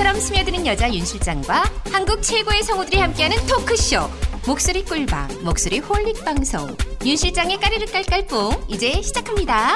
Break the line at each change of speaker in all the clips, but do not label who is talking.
물처럼 스며드는 여자 윤 실장과 한국 최고의 성우들이 함께하는 토크쇼 목소리 꿀방, 목소리 홀릭 방송 윤 실장의 까르르 깔깔뽕 이제 시작합니다.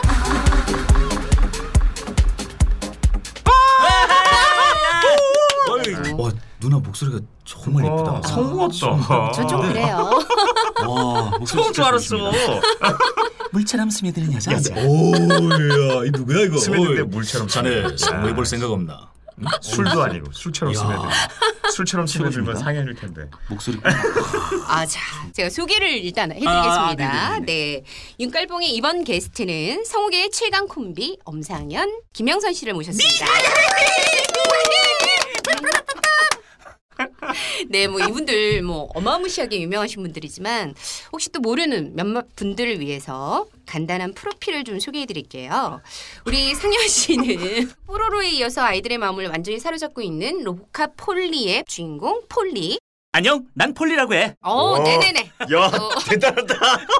와, 누나 목소리가 정말 예쁘다.
성우 같다.
저 좀 그래요.
와,
성우 줄 알았어.
물처럼 스며드는 여자.
오야,
이 누구야 이거?
스며드는데 물처럼
자네 성우 해볼 생각 없나?
술도 아니고 술처럼 스며들. 술처럼 스며들면 상현일 텐데.
목소리.
자, 제가 소개를 일단 해드리겠습니다.
네네네.
네, 윤깔봉의 이번 게스트는 성우계의 최강 콤비 엄상현, 김영선 씨를 모셨습니다. 네, 뭐 이분들 뭐 어마무시하게 유명하신 분들이지만 혹시 또 모르는 몇몇 분들을 위해서 간단한 프로필을 좀 소개해드릴게요. 우리 상현 씨는 뽀로로에 이어서 아이들의 마음을 완전히 사로잡고 있는 로보카 폴리의 주인공 폴리.
안녕, 난 폴리라고 해.
네네네.
야, 대단하다.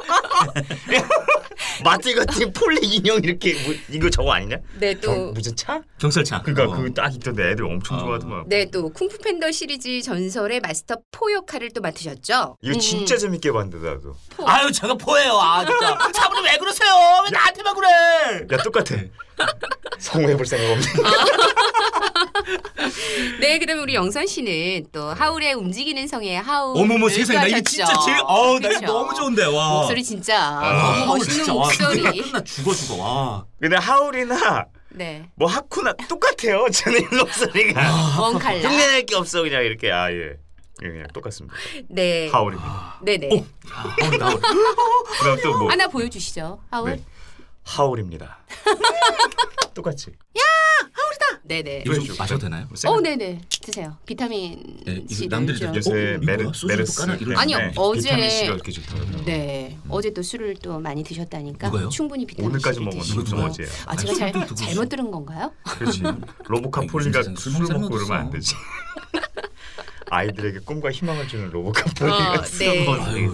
마트 같은 폴리 인형 이렇게 이거 저거 아니냐?
네, 또
무슨 차?
경찰차.
그러니까 그 딱 있던데 애들 엄청 좋아하더만.
네, 또 쿵푸 팬더 시리즈 전설의 마스터 포 역할을 또 맡으셨죠?
이거 진짜 재밌게 봤는데 나도.
아유, 제가 포예요. 진짜. 사부님 왜 그러세요? 왜 나한테만 그래?
야, 똑같아. 성우 해볼 생각 없네.
네, 그다음에 우리 영선 씨는 또 하울의 움직이는 성의 하울.
어머머 세상에, 나 이거 진짜 제일 나 이거 너무 좋은데. 와.
목소리 진짜 너무 멋있는
진짜,
목소리.
끝나 죽어. 와.
근데 하울이나
네,
뭐 하쿠나 똑같아요. 저는 목소리가.
원칼라.
흉내낼 게 없어 그냥 이렇게 예. 그냥 똑같습니다.
네,
하울입니다.
네네.
하울.
그다음 또 뭐?
하나 보여주시죠, 하울.
네. 하울입니다. 똑같이.
네네.
이거 좀 마셔도 되나요?
네네. 드세요. 비타민
네, 이거
C를
남들이
좀.
요새 메르스
아니요, 어제-
비타민 C가 이렇게 좋다고.
네, 어제 또 술을 또 많이 드셨다니까.
누가요?
충분히 비타민
오늘까지
C를
먹었는데
드시고요.
무슨 어제야?
제가
술도 두고
잘못 들은 건가요?
그렇지. 로보카
아니,
폴리가
무슨 세상에
술을
술
먹고
먹는
그러면 안
사람이
되지. 아이들에게 꿈과 희망을 주는 로보카 폴리가
네.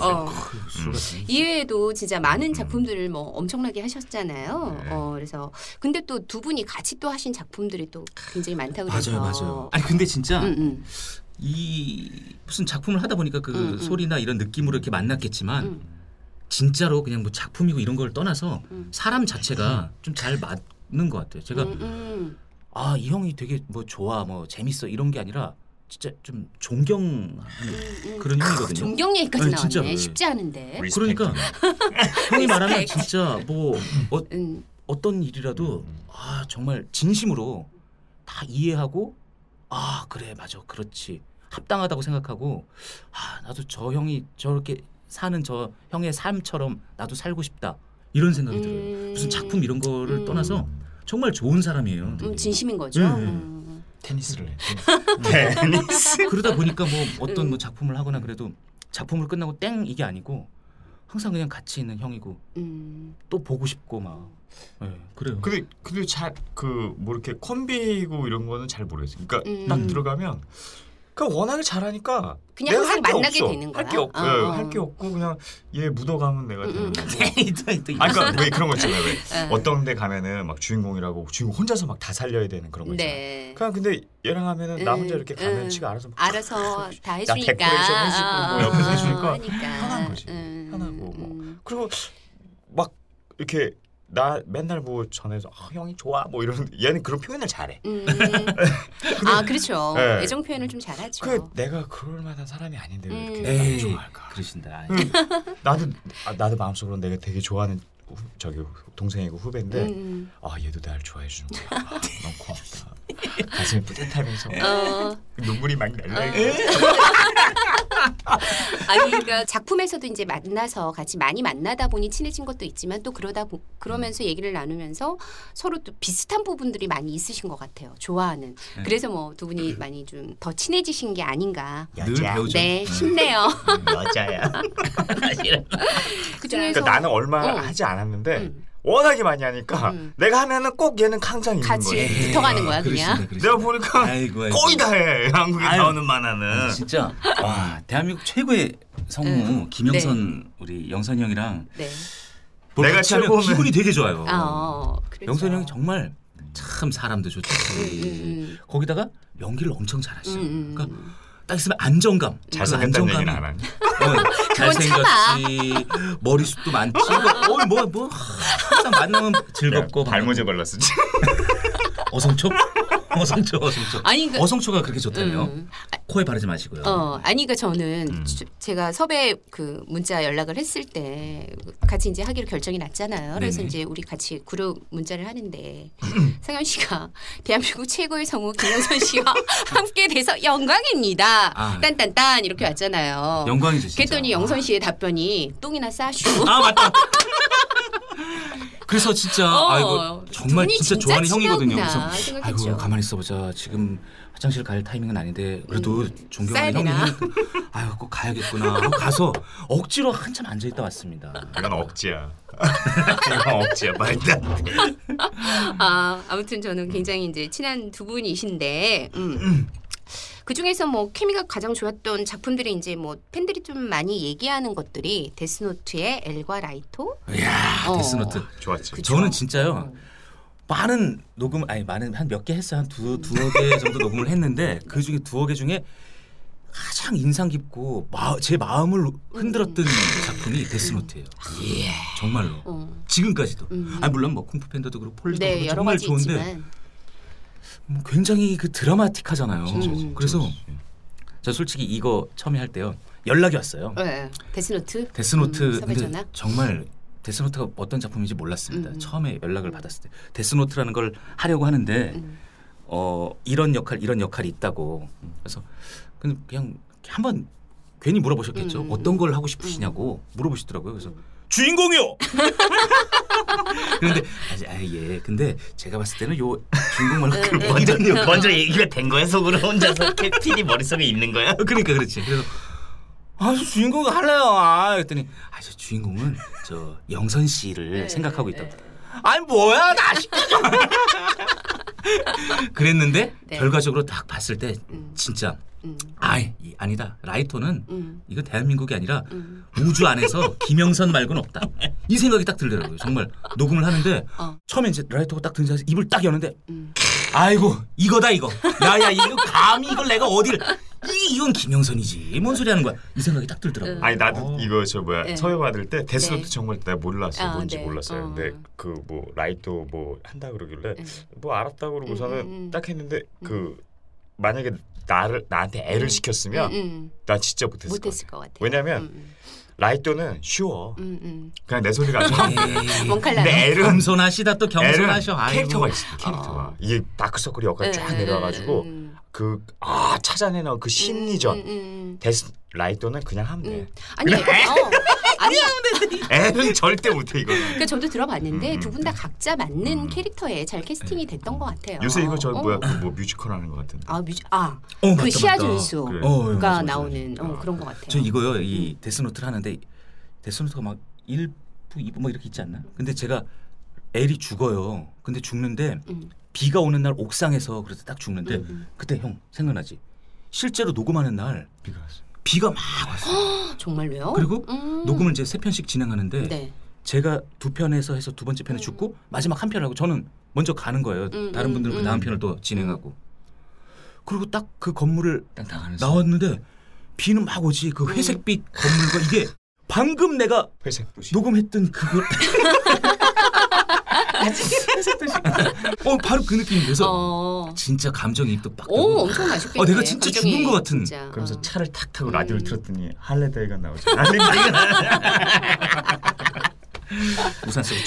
술
이외에도 진짜 많은 작품들을 뭐 엄청나게 하셨잖아요.
네.
그래서 근데 또 두 분이 같이 또 하신 작품들이 또 굉장히 많다고 그래서.
맞아요. 아니 근데 진짜
음.
이 무슨 작품을 하다 보니까 그 소리나 이런 느낌으로 이렇게 만났겠지만 진짜로 그냥 뭐 작품이고 이런 걸 떠나서 사람 자체가 좀 잘 맞는 것 같아요. 제가 이 형이 되게 뭐 좋아 뭐 재밌어 이런 게 아니라 진짜 좀 존경하는 그런 형이거든요.
존경 얘기까지
아니,
나왔네.
진짜로.
쉽지 않은데.
그러니까 형이 말하면
리스펙트.
진짜 뭐
음.
어떤 일이라도 정말 진심으로 다 이해하고 그래 맞아 그렇지 합당하다고 생각하고 나도 저 형이 저렇게 사는 저 형의 삶처럼 나도 살고 싶다 이런 생각이 들어요. 무슨 작품 이런 거를 떠나서 정말 좋은 사람이에요. 되게.
진심인 거죠.
네.
테니스를 해. 테니스.
그러다 보니까 뭐 어떤 뭐 작품을 하거나 그래도 작품을 끝나고 땡 이게 아니고 항상 그냥 같이 있는 형이고 또 보고 싶고 막 그래요.
근데 잘 그 뭐 이렇게 콤비고 이런 거는 잘 모르겠어요. 그러니까 딱 들어가면 그러니까 워낙에 잘하니까
그냥
내가
항상
할 게
만나게
없어.
되는 거야?
할 게 없고 할 게 없고 그냥 얘 묻어가면 내가 되는 거고. 그러니까 왜 그런 거 있잖아요. 왜 어떤 데 가면은 막 주인공 혼자서 막 다 살려야 되는 그런 거 있잖아요.
네.
그냥 근데 얘랑 하면은 나 혼자 이렇게 가면 지가 알아서 막
알아서 다 해주니까.
데코레이션 해주고 뭐 옆에서 해주니까
하니까.
편한 거지. 편하고 뭐 그리고 막 이렇게 나 맨날 뭐 전에서 형이 좋아 뭐 이런 얘는 그런 표현을 잘해.
그렇죠.
네.
애정 표현을 좀 잘하죠.
그 내가 그럴 만한 사람이 아닌데 왜 이렇게
에이,
나를 좋아할까?
그러신다.
나도 마음속으로 내가 되게 좋아하는 저기 동생이고 후배인데 얘도 날 좋아해 주는 거야. 너무 고맙다. 가슴이 뿌듯하면서 눈물이 막 날라.
그러니까 작품에서도 이제 만나서 같이 많이 만나다 보니 친해진 것도 있지만 또 그러면서 얘기를 나누면서 서로 또 비슷한 부분들이 많이 있으신 것 같아요. 좋아하는. 그래서 뭐 두 분이 많이 좀 더 친해지신 게 아닌가.
늘 배우죠.
네, 싶네요.
여자야.
그중에서
그러니까 나는 얼마 하지 않았는데 워낙에 많이 하니까 내가 하면은 꼭 얘는 항상 있는
같이
거야.
붙어가는 거야 그냥.
내가 보니까 거의 다 해. 한국에 나오는 만화는.
진짜 대한민국 최고의 성우 김영선 우리 영선이 형이랑
네.
뭘
내가
같이 하면
최고면-
기분이 되게 좋아요.
그렇죠.
영선이 형이 정말 참 사람도 좋지. 거기다가 연기를 엄청 잘하시죠. 그러니까 딱 있으면 안정감.
잘생겼다는 얘기는 안 하니?
잘생겼지. 머리숱도 많지. 뭐 항상 만나면 즐겁고.
발모제 발랐지.
어성초? 어성초.
아니,
어성초가 그렇게 좋다며. 코에 바르지 마시고요.
아니, 그러니까 저는 제가 섭외 그 문자 연락을 했을 때 같이 이제 하기로 결정이 났잖아요. 그래서
네네.
이제 우리 같이 그룹 문자를 하는데 상현 씨가 대한민국 최고의 성우 김영선 씨와 함께 돼서 영광입니다. 딴딴딴 이렇게 왔잖아요.
영광이죠, 진짜.
그랬더니 영선 씨의 답변이 똥이나 싸슈.
맞다. 그래서 진짜 아이고 정말 진짜 좋아하는 형이거든요. 그래서 아이고 가만히 있어보자. 지금 화장실 갈 타이밍은 아닌데 그래도 존경하는 형이 아유 꼭 가야겠구나 하고 가서 억지로 한참 앉아있다 왔습니다.
이건 억지야. 이건 억지야. 말도 안 돼.
아무튼 저는 굉장히 이제 친한 두 분이신데 그 중에서 뭐 케미가 가장 좋았던 작품들이 이제 뭐 팬들이 좀 많이 얘기하는 것들이 데스노트의 엘과 라이토.
이야 데스노트
좋았지.
그쵸?
저는 진짜요. 많은 녹음 많은 한 몇 개 했어요. 한 두어 개 정도 녹음을 했는데 그 중에 두어 개 중에 가장 인상 깊고 제 마음을 흔들었던 작품이 데스노트예요. 정말로 지금까지도. 물론 뭐 쿵푸 팬더도 그렇고 폴리도 그렇고
여러
정말
가지
좋은데
있지만.
뭐 굉장히 그 드라마틱하잖아요. 그래서
진짜.
저 솔직히 이거 처음에 할 때요 연락이 왔어요.
네. 데스노트.
데스노트
섭외
근데
전화?
정말 데스노트가 어떤 작품인지 몰랐습니다. 처음에 연락을 받았을 때 데스노트라는 걸 하려고 하는데 이런 역할이 있다고. 그래서 그냥 한번 괜히 물어보셨겠죠. 어떤 걸 하고 싶으시냐고 물어보시더라고요. 그래서 주인공이요. 그런데 예. 근데 제가 봤을 때는 요 주인공만큼
먼저 얘기가 된 거야 속으로 혼자서 캡틴이 머릿속에 있는 거야?
그러니까 그렇지. 그래서 주인공 할래요. 그랬더니 저 주인공은 저 영선 씨를 생각하고 있다고. 아니 뭐야 나 시켜줘. 그랬는데 결과적으로 딱 봤을 때 진짜 아니다. 라이토는 이거 대한민국이 아니라 우주 안에서 김영선 말고는 없다. 이 생각이 딱 들더라고요. 정말 녹음을 하는데 처음에 이제 라이토가 딱 등장해서 입을 딱 여는데 아이고 이거다 이거. 야야 이거 감히 이걸 내가 어디를 이건 김영선이지. 뭔 소리 하는 거야. 이 생각이 딱 들더라고요.
아니 나도 이거 섭외 받을 때 데스노트 정말 내가 몰랐어요. 뭔지 몰랐어요. 근데 그 뭐 라이토 뭐 한다 그러길래 뭐 알았다 그러고서는 딱 했는데 그 만약에 나한테 애를 시켰으면 나 진짜 못했을 것 같아. 왜냐면 라이토는 쉬워. 그냥 내 소리가 아니라
몽칼라네.
애는
겸손하시다 또 겸손하셔.
캐릭터가 있어. 캐릭터가 이게 다크서클이 여기까지 쫙 내려와가지고 찾아내는 그 심리전. 라이토는 그냥 하면 돼.
아니야.
애는 절대 못해 이거.
그러니까 저도 들어봤는데 두 분 다 각자 맞는 캐릭터에 잘 캐스팅이 됐던 것 같아요.
요새 이거 그 뮤지컬 하는 것 같은데.
그 시아 준수가 나오는 그런 것 같아요.
저 이거요. 이 데스노트를 하는데 데스노트가 막 1부, 2부 뭐 이렇게 있지 않나? 근데 제가 엘이 죽어요. 근데 죽는데 비가 오는 날 옥상에서 그래서 딱 죽는데 그때 형 생각나지? 실제로 녹음하는 날 비가 막 왔어요.
정말로요?
그리고 녹음을 이제 3편씩 진행하는데 제가 2편에서 해서 두 번째 편에 죽고 마지막 한 편을 하고 저는 먼저 가는 거예요. 다른 분들은 그 다음 편을 또 진행하고. 그리고 딱 그 건물을 나왔는데 비는 막 오지. 그 회색빛 건물과 이게 방금 내가 녹음했던 그걸 바로 그 느낌이라서 진짜 감정이입도 빡 되고
엄청 맛있겠네.
내가 진짜 죽은 것 같은.
진짜.
그러면서 차를 탁 타고 라디오를 틀었더니 할레데이가 나오죠.
우산 쓰고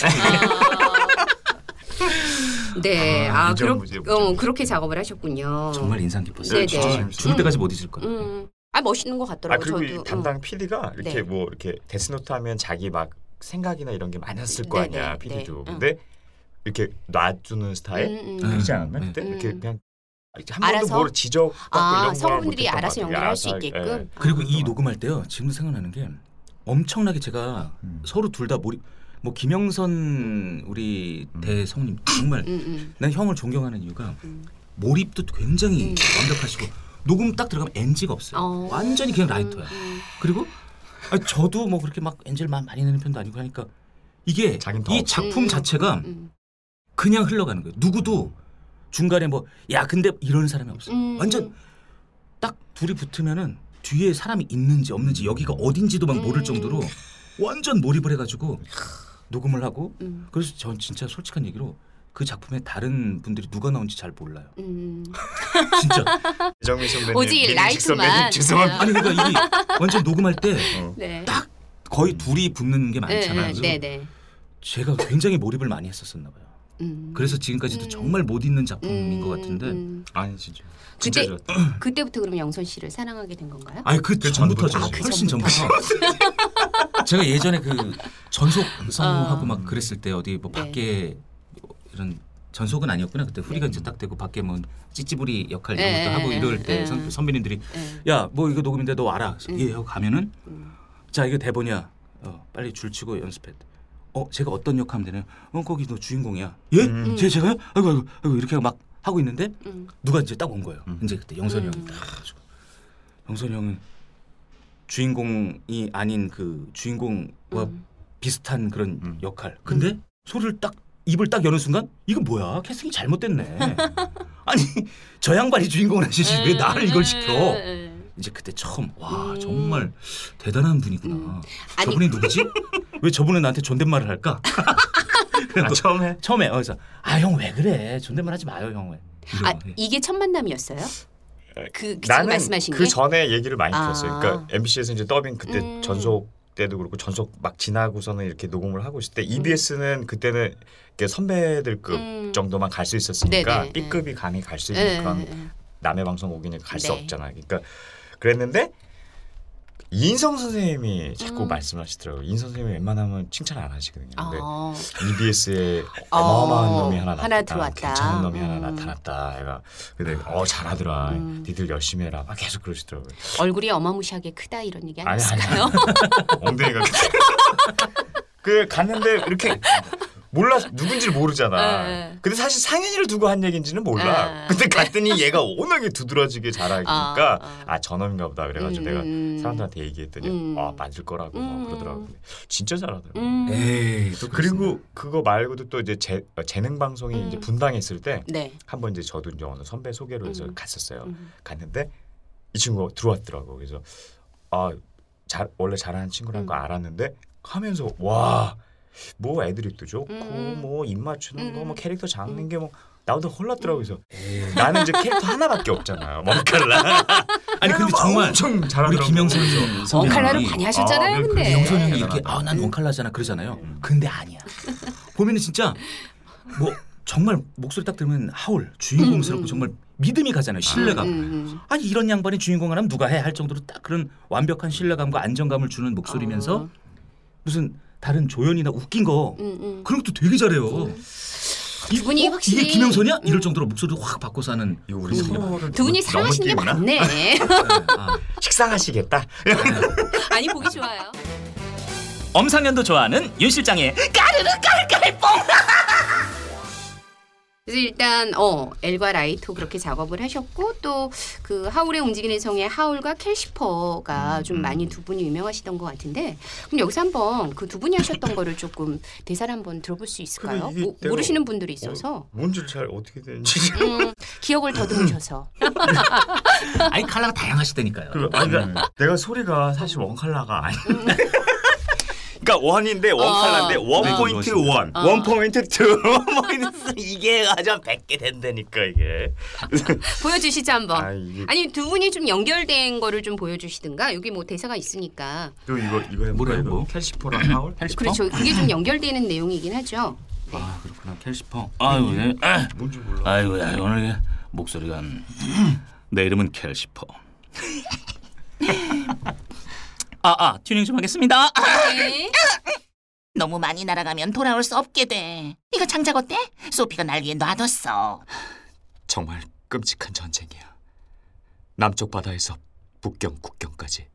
네, 그렇게 작업을 하셨군요.
정말 인상 깊었어요. 죽을 때까지 못 잊을 거예요.
멋있는 것 같더라고요.
그리고 이 담당 PD가 이렇게 뭐 이렇게 데스노트 하면 자기 막 생각이나 이런 게 많았을 거 아니야, PD도. 근데 이렇게 놔주는 스타일 그렇지 않았나? 그때 이렇게 그냥 한 번도 뭘 지적받고 이런 거
성우분들이 알아서 연기할 수 있게끔.
그리고 이 녹음할 때요. 지금도 생각나는 게 엄청나게 제가 서로 둘 다 뭐 김영선 우리 대성님 정말 난 형을 존경하는 이유가 몰입도 굉장히 완벽하시고 녹음 딱 들어가면 NG가 없어요. 완전히 그냥 라이터야. 그리고 저도 뭐 그렇게 막 NG를 많이 내는 편도 아니고 하니까 이게 이 작품 자체가 그냥 흘러가는 거예요. 누구도 중간에 뭐 야 근데 이런 사람이 없어요. 완전 딱 둘이 붙으면은 뒤에 사람이 있는지 없는지 여기가 어딘지도 막 모를 정도로 완전 몰입을 해가지고 녹음을 하고 그래서 전 진짜 솔직한 얘기로 그 작품에 다른 분들이 누가 나온지 잘 몰라요. 진짜.
이정민 선배님,
오직 라이트만.
죄송합니다.
아니 그러니까 이게 완전 녹음할 때
네.
딱 거의 둘이 붙는 게 많잖아요.
네네.
제가 굉장히 몰입을 많이 했었었나 봐요. 그래서 지금까지도 정말 못 잊는 작품인 것 같은데.
아니 진짜.
그때
좋았다.
그때부터 그러면 영선 씨를 사랑하게 된 건가요?
아니 그 전부터죠.
아, 그
훨씬 전부터. 제가 예전에 그 전속 성우하고 막 그랬을 때 어디 뭐 밖에 뭐 이런 전속은 아니었구나. 그때 후리가 이제 딱 되고 밖에 뭐 찌찌부리 역할 이런 것도 하고 이럴 때 선배님들이 야 뭐 이거 녹음인데 너 알아? 예 하고 가면은 자 이거 대본이야. 빨리 줄 치고 연습해. 제가 어떤 역 하면 되나요? 거기 너 주인공이야. 예? 제가요? 아이고 이렇게 막 하고 있는데 누가 이제 딱 온 거예요. 이제 그때 영선이 형이 딱 가지고 영선이 형은 주인공이 아닌 그 주인공과 비슷한 그런 역할. 근데 소리를 딱 입을 딱 여는 순간 이거 뭐야? 캐스팅이 잘못됐네. 아니 저 양반이 주인공을 하시지 왜 나를 이걸 시켜? 이제 그때 처음 와 정말 대단한 분이구나. 저분이 누구지? 왜 저분은 나한테 존댓말을 할까? 처음에 그래서 형 왜 그래? 존댓말 하지 마요 형 왜?
이게 첫 만남이었어요? 그 지금
나는
말씀하신
그
게?
전에 얘기를 많이 들었어요. 그러니까 MBC에서 이제 더빙 그때 전속 때도 그렇고 전속 막 지나고서는 이렇게 녹음을 하고 있을 때 EBS는 그때는 선배들급 정도만 갈 수 있었으니까
네네.
B급이 감히 갈 수 있는 그런 남의 방송 오기는 갈 수 없잖아. 그러니까 그랬는데 이인성 선생님이 자꾸 말씀하시더라고요. 이인성 선생님이 웬만하면 칭찬 안 하시거든요. 근데 EBS에 어마어마한 놈이 하나
들어왔다.
괜찮은 놈이 하나 나타났다. 얘가 근데 잘하더라. 니들 열심히 해라. 막 계속 그러시더라고요.
얼굴이 어마무시하게 크다 이런 얘기
아니
아니었을까요?
엉덩이가 그 갔는데 이렇게 몰라 누군지를 모르잖아. 근데 사실 상현이를 두고 한 얘기인지는 몰라. 근데 갔더니 얘가 워낙에 두드러지게 잘하니까 저놈인가 보다 그래가지고 내가 사람들한테 얘기했더니 맞을 거라고 막 그러더라고. 진짜 잘하더라고.
에이, 또
그리고 그거 말고도 또 이제 재능 방송이 이제 분당했을 때 한번 이제 저도 이제 어느 선배 소개로 해서 갔었어요. 갔는데 이 친구가 들어왔더라고. 그래서 원래 잘하는 친구라는 거 알았는데 하면서 와. 뭐 애드립도 좋고 뭐 입 맞추는 거 뭐 캐릭터 잡는 게 뭐 나보다 홀랐더라고. 그래서 나는 이제 캐릭터 하나밖에 없잖아요. 멍칼라.
아니 근데 정말
엄청 잘하더라고.
우리 김영선
멍칼라를 많이 하셨잖아요. 근데
영선 형이 이렇게 난 멍칼라잖아 그러잖아요. 근데 아니야. 보면은 진짜 뭐 정말 목소리 딱 들으면 하울 주인공스럽고 정말 믿음이 가잖아요. 신뢰감. 아니 이런 양반이 주인공을 하면 누가 해 할 정도로 딱 그런 완벽한 신뢰감과 안정감을 주는 목소리면서 무슨 다른 조연이나 웃긴 거 그런 것도 되게 잘해요.
두 분이 확실히
이게 김영선이야? 이럴 정도로 목소리를 확 바꿔서 하는
우리 서로를
두 분이 사랑하시는 게 많네.
식상하시겠다.
아니 보기 좋아요.
엄상현도 좋아하는 윤 실장의 까르르 까르까르 뽕.
그래서 일단 엘과 라이토 그렇게 작업을 하셨고 또 그 하울의 움직이는 성의 하울과 캘시퍼가 좀 많이 두 분이 유명하시던 것 같은데 그럼 여기서 한번 그 두 분이 하셨던 거를 조금 대사를 한번 들어볼 수 있을까요? 모르시는 분들이 있어서
뭔지 잘 어떻게 되는지
기억을 더듬으셔서
아니 칼라가 다양하시다니까요.
내가 소리가 사실 원칼라가 아니. 그러니까 원인데 원칼라인데 원 포인트 원 포인트 투 포인트 이게 아주 100개 된다니까 이게.
보여주시죠 한번. 아니 두 분이 좀 연결된 거를 좀 보여주시든가 여기 뭐 대사가 있으니까.
또 이거 해볼까요? 뭐 캘시퍼랑 하울?
그렇죠. 그게 좀 연결되는 내용이긴 하죠. 네.
그렇구나 캘시퍼.
아이고
뭔지 몰라.
아이고 오늘 목소리가 내 이름은 캘시퍼. 튜닝 좀 하겠습니다.
네.
너무 많이 날아가면 돌아올 수 없게 돼. 이거 장작 어때? 소피가 날 위해 놔뒀어.
정말 끔찍한 전쟁이야. 남쪽 바다에서 북경 국경까지.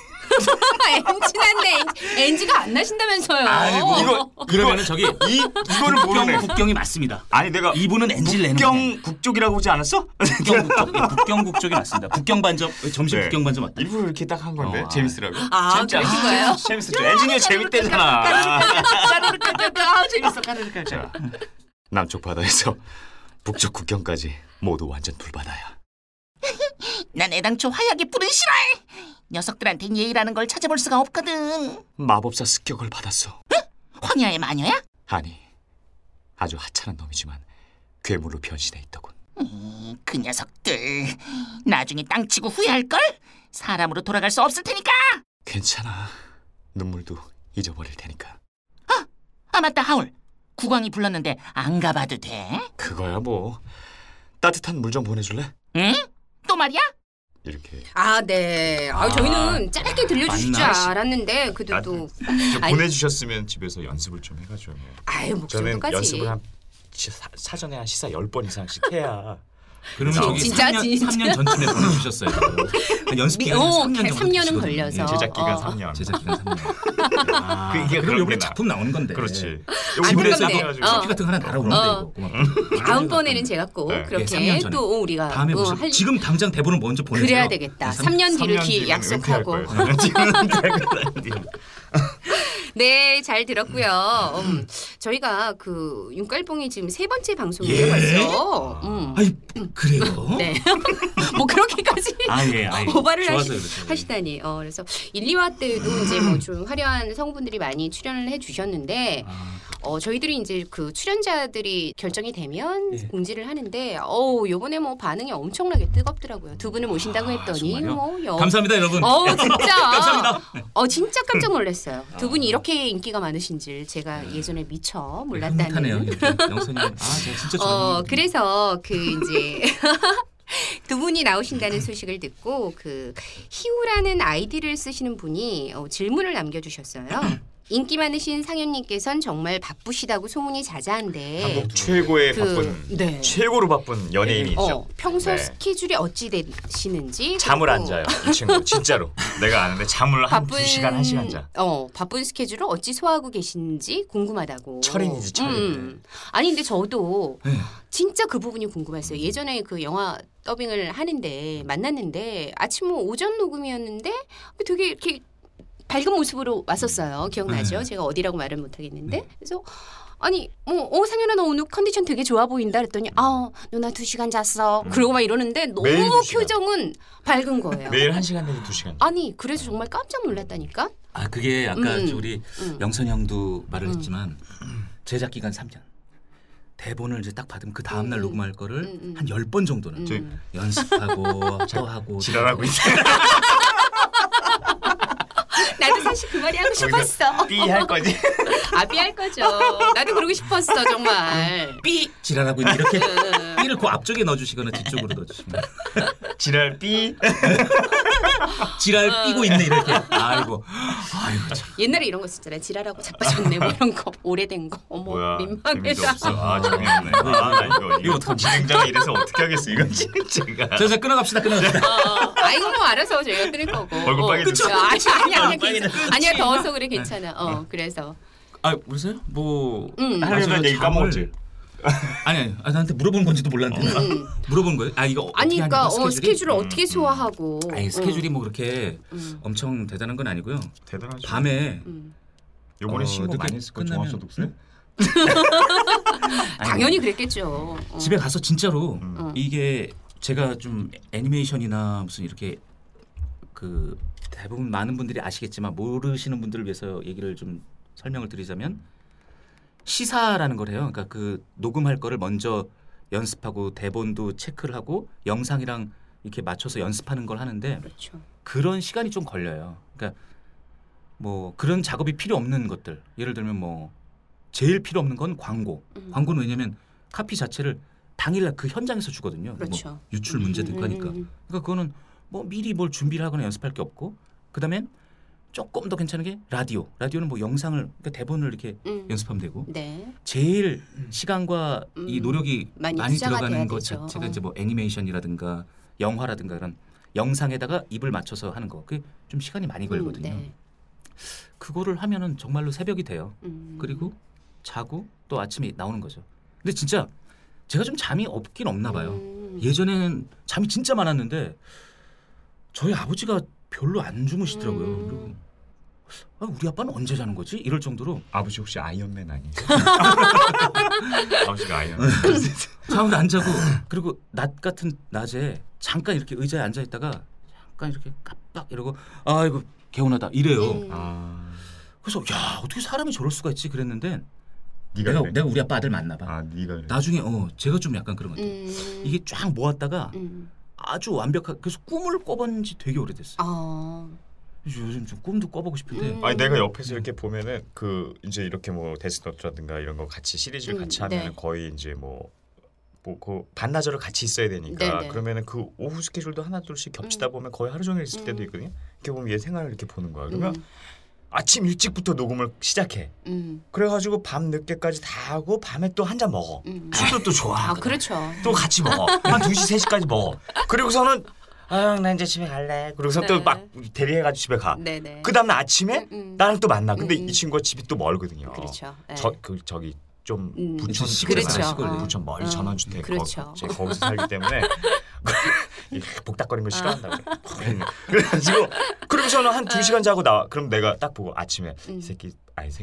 엔진한데 NG가 안 나신다면서요.
아이고 이거 그러면은 저기
이거를 모르네.
국경이 맞습니다.
아니 내가
이분은 NG를 내는
북경 국적이라고 하지 않았어?
북경 국적이 맞습니다. 북경 반점 점심 북경 반점 맞다.
일부러 이렇게 딱 한 건데 재밌으라고.
그러신 거예요?
재밌었죠. 엔지니어 재밌대잖아.
재밌어.
자, 남쪽 바다에서 북쪽 국경까지 모두 완전 불바다야.
난 애당초 화약이 불은 싫어해. 녀석들한텐 예의라는 걸 찾아볼 수가 없거든.
마법사 습격을 받았어.
황야의 마녀야?
아니, 아주 하찮은 놈이지만 괴물로 변신해 있더군.
그 녀석들 나중에 땅 치고 후회할걸? 사람으로 돌아갈 수 없을 테니까.
괜찮아. 눈물도 잊어버릴 테니까.
맞다, 하울. 국왕이 불렀는데 안 가봐도 돼?
그거야 뭐. 따뜻한 물 좀 보내줄래?
응? 또 말이야?
이렇게.
네. 저희는 짧게 들려주실 줄 알았는데 그래도 또
좀 보내주셨으면 집에서 연습을 좀 해가지고.
아유, 뭐
저는
정도까지.
연습을 사전에 한 시사 10번 이상씩 해야.
그러면 저기
진짜
3년 전쯤에 보내주셨어요. 연습 기간 3년 정도
3년은 걸려서.
제작 기간 3년.
제작 기간 3년.
이게
그럼 이번에 작품 나오는 건데.
그렇지.
지불해서
그런데,
커피 같은 거 하나 날아오는데 이거.
다음번에는 제가 꼭
네.
그렇게
3년 전에.
또 우리가
다음에 무슨 지금 당장 대본을 먼저 보내세요.
그래야 되겠다. 3년 뒤를 약속하고. 네, 잘 들었고요. 저희가 그 윤깔봉이 지금 3번째 방송이에요, 벌써.
아이 그래요?
네. 뭐 그렇게까지 오바를
좋아서
하시다니. 그래서 1, 2화 때도 이제 뭐 좀 화려한 성우분들이 많이 출연을 해주셨는데 저희들이 이제 그 출연자들이 결정이 되면 공지를 하는데 요번에 뭐 반응이 엄청나게 뜨겁더라고요. 두 분을 모신다고 했더니
정말요? 감사합니다, 여러분.
진짜.
감사합니다.
진짜 깜짝 놀랐어요. 두 분이 이렇게 인기가 많으신 줄 제가 예전에 미처 몰랐다는.
흐뭇하네요. 영선님. 제가 진짜 좋아하는.
그래서 그 이제 두 분이 나오신다는 소식을 듣고 그 희우라는 아이디를 쓰시는 분이 질문을 남겨주셨어요. 인기 많으신 상현님께서는 정말 바쁘시다고 소문이 자자한데
한국 최고의 바쁜, 최고로 바쁜 연예인이죠.
평소 스케줄이 어찌 되시는지
잠을 안 자요, 이 친구. 진짜로. 내가 아는데 잠을 한 2시간, 1시간 자.
바쁜 스케줄을 어찌 소화하고 계시는지 궁금하다고.
철인이지, 철인.
아니 근데 저도 진짜 그 부분이 궁금했어요. 예전에 그 영화 더빙을 하는데 만났는데 아침 오전 녹음이었는데 되게 이렇게 밝은 모습으로 왔었어요. 기억나죠? 제가 어디라고 말을 못하겠는데 그래서 아니 상현아 너 오늘 컨디션 되게 좋아 보인다 그랬더니 누나 2시간 잤어. 그러고 막 이러는데 너무 표정은 밝은 거예요.
매일 1시간 내지 2시간.
아니 그래서 정말 깜짝 놀랐다니까.
그게 아까 우리 영선이 형도 말을 했지만 제작 기간 3년. 대본을 이제 딱 받으면 그 다음 날 녹음할 거를 한 10번 정도는 연습하고 또 하고
지랄하고 있어.
나도 사실 그 말이 하고 싶었어.
삐 할 거지?
삐 할 거죠. 나도 그러고 싶었어 정말.
삐 지랄하고 있는 이렇게 삐를 그 앞쪽에 넣어주시거나 뒤쪽으로 넣어주시면
지랄 삐.
지랄 삐고 있네 이렇게. 아이고 참.
옛날에 이런 거 썼잖아요. 지랄하고 자빠졌네 뭐 이런 거 오래된 거. 어머
뭐야,
민망해라.
재미없네. 나 이거 어떻게 진행자가 이래서 어떻게 하겠어 이건 제가.
자 끊어갑시다.
이거 뭐 알아서 저희가 끊을 거고.
얼굴 빨개졌어.
아니야 더워서 그래 괜찮아. 그래서.
그러세요? 뭐
하려던 얘기 까먹었지.
아니 나한테 물어본 건지도 몰랐는데 물어본 거예요? 이거
그러니까 스케줄을 어떻게 소화하고.
스케줄이 뭐 그렇게 엄청 대단한 건 아니고요.
대단하죠.
밤에
요번에 신고 많이 했을 거 종합소 독서.
당연히 그랬겠죠.
집에 가서 진짜로 이게 제가 좀 애니메이션이나 무슨 이렇게 그 대부분 많은 분들이 아시겠지만 모르시는 분들을 위해서 얘기를 좀 설명을 드리자면 시사라는 걸 해요. 그러니까 그 녹음할 거를 먼저 연습하고 대본도 체크를 하고 영상이랑 이렇게 맞춰서 연습하는 걸 하는데
그렇죠.
그런 시간이 좀 걸려요. 그러니까 뭐 그런 작업이 필요 없는 것들 예를 들면 뭐 제일 필요 없는 건 광고. 광고는 왜냐하면 카피 자체를 당일날 그 현장에서 주거든요.
그렇죠.
뭐 유출 문제도 있고 하니까. 그러니까 그거는 뭐 미리 뭘 준비를 하거나 연습할 게 없고 그다음엔 조금 더 괜찮은 게 라디오는 뭐 영상을 그러니까 대본을 이렇게 연습하면 되고 제일 시간과 이 노력이 많이 들어가는 것 자체가 이제 뭐 애니메이션이라든가 영화라든가 그런 영상에다가 입을 맞춰서 하는 거 그게 좀 시간이 많이 걸리거든요. 그거를 하면은 정말로 새벽이 돼요. 그리고 자고 또 아침에 나오는 거죠. 근데 진짜 제가 좀 잠이 없긴 없나 봐요. 예전에는 잠이 진짜 많았는데 저희 아버지가 별로 안 주무시더라고요. 그리고 우리 아빠는 언제 자는 거지? 이럴 정도로.
아버지 혹시 아이언맨 아니세요? 아버지가 아이언맨.
잠을 안 자고 그리고 낮 같은 낮에 잠깐 이렇게 의자에 앉아 있다가 잠깐 이렇게 깜빡 이러고 아이고 개운하다 이래요. 그래서 야 어떻게 사람이 저럴 수가 있지 그랬는데 내가 우리 아빠 아들 맞나 봐.
네가 그래.
나중에 제가 좀 약간 그런 것 같아요. 이게 쫙 모았다가 아주 완벽하게 그래서 꿈을 꿔본 지 되게 오래됐어요. 요즘 좀 꿈도 꿔보고 싶은데.
아니 내가 옆에서 이렇게 보면은 그 이제 이렇게 뭐 데스노트라든가 이런 거 같이 시리즈를 같이 하면은
네.
거의 이제 뭐 그 반나절을 같이 있어야 되니까
네네.
그러면은 그 오후 스케줄도 하나 둘씩 겹치다 보면 거의 하루 종일 있을 때도 있거든요. 이렇게 보면 얘 생활을 이렇게 보는 거야. 그러면 아침 일찍부터 녹음을 시작해. 그래가지고 밤 늦게까지 다 하고 밤에 또 한 잔 먹어. 술도 또 좋아.
그렇죠.
또 같이 먹어. 한 2시 3시까지 먹어. 그리고서는 나 이제 집에 갈래. 그러고서 또 막 대리해가지고 집에 가.
네네.
그 다음날 아침에 나랑 또 만나. 근데 이 친구가 집이 또 멀거든요.
그렇죠. 네.
저기 좀 부천
시골에
그렇죠.
시골에.
부천 멀리 전원주택
그렇죠.
제가 거기서 살기 때문에 복닥거리는 거 싫어한다고 그래가지고 그러고서는 한 2시간 자고 나와. 그럼 내가 딱 보고 아침에 이 새끼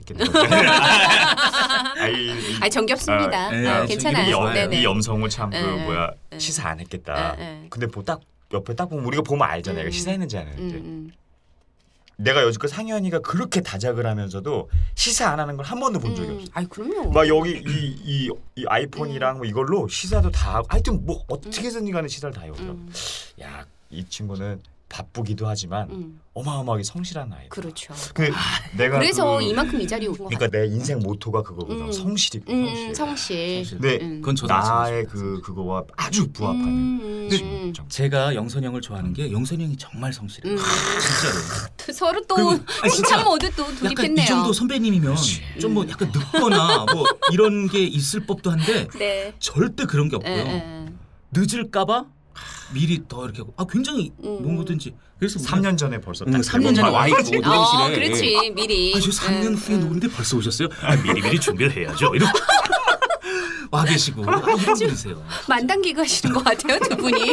아니 정겹습니다. 괜찮아요.
이 염성우 참 그
네.
시사 안 했겠다.
네.
근데 뭐 딱 옆에 딱 보면 우리가 보면 알잖아요. 얘가 시사했는지 안 했는지. 내가 여지껏 상현이가 그렇게 다작을 하면서도 시사 안 하는 걸 한 번도 본 적이 없어.
아이 그럼요.
막 여기 이 아이폰이랑 뭐 이걸로 시사도 다 하고 하여튼 뭐 어떻게든 간에 시사를 다 해오더라고. 야, 이 친구는 바쁘기도 하지만 어마어마하게 성실한 아이다.
그렇죠.
내가
그래서 이만큼 이 자리에 온것
그러니까 내 인생 모토가 그거거든. 성실이고
성실.
근데
그건 저도
나의 그거와 아주 부합하는.
제가 영선이 형을 좋아하는 게 영선이 형이 정말 성실해요. 진짜로.
서로 또
그리고,
한참 모두 또
약간
돌입했네요.
이 정도 선배님이면 좀 뭐 약간 늦거나 뭐 이런 게 있을 법도 한데
네.
절대 그런 게 없고요. 늦을까봐 미리 더 이렇게 굉장히 뭐든지 그래서
3년 전에 벌써
3년 전에 와 있고 녹음실에
그렇지 미리.
저 3년 후에 녹음인데 벌써 오셨어요? 미리 준비를 해야죠. 이러고 와 계시고 이런 분이세요.
만단기가 하시는 것 같아요 두 분이.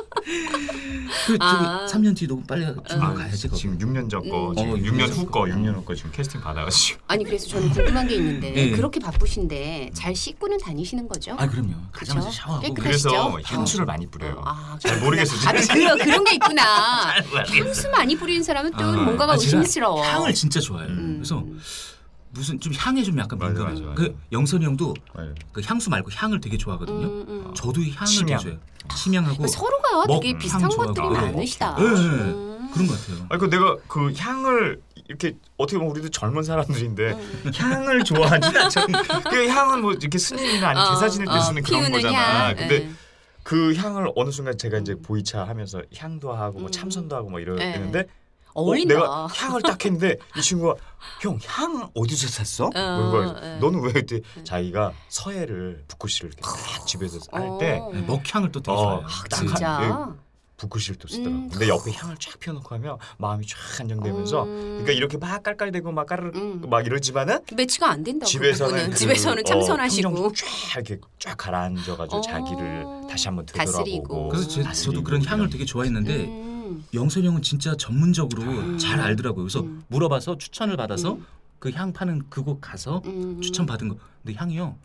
그 3년 뒤 녹음 빨리 가야지.
지금 6년 전 거,
6년
후 거, 6년 후 거 지금 캐스팅 받아가지고.
아니 그래서 저는 궁금한 게 있는데
네.
그렇게 바쁘신데 잘 씻고는 다니시는 거죠?
그럼요. 가자마자 샤워하고.
깨끗하시죠?
그래서 향수를 많이 뿌려요. 잘
그렇구나.
모르겠어.
그런 게 있구나. 향수 많이 뿌리는 사람은 또 뭔가가
제가
의심스러워.
향을 진짜 좋아해요. 그래서 무슨 좀 향에 좀 약간 민감해요. 그 영선이 형도 그 향수 말고 향을 되게 좋아하거든요. 저도 향을
침향.
되게 좋아해요. 침향하고
서로가 되게 비슷한
향
것들이
좋아하고.
많으시다.
네, 그런 것 같아요.
아니 그 내가 그 향을 이렇게 어떻게 보면 우리도 젊은 사람들인데 향을 좋아하지 않잖아. 그 향은 뭐 이렇게 스님이나 아니 제사 지낼 때 쓰는 그런
피우는
거잖아.
향.
근데 그 향을 어느 순간 제가 이제 보이차 하면서 향도 하고 뭐 참선도 하고 뭐 이러는데
어울린다.
내가 향을 딱 했는데 이 친구가 형 향 어디서 샀어? 너는 왜 그때 자기가 서해를 붓구씨를 이렇게 딱 집에서 할때
먹향을 또 되게 좋아해요.
진짜.
붓구씨를 또 쓰더라고. 근데 옆에 향을 쫙 피워놓고 하면 마음이 쫙 안정되면서 그러니까 이렇게 막 깔깔대고 막 까르르 막 이러지만은
매치가 안 된다고.
집에서는
집에서는 참선하시고
쫙 이렇게 쫙 가라앉아가지고 자기를 다시 한번
다스리고.
되돌아보고.
그래서 저도 그런 향을 되게 좋아했는데 영선이 형은 진짜 전문적으로 잘 알더라고요. 그래서 물어봐서 추천을 받아서 그 향 파는 그곳 가서 추천 받은 거. 근데 향이요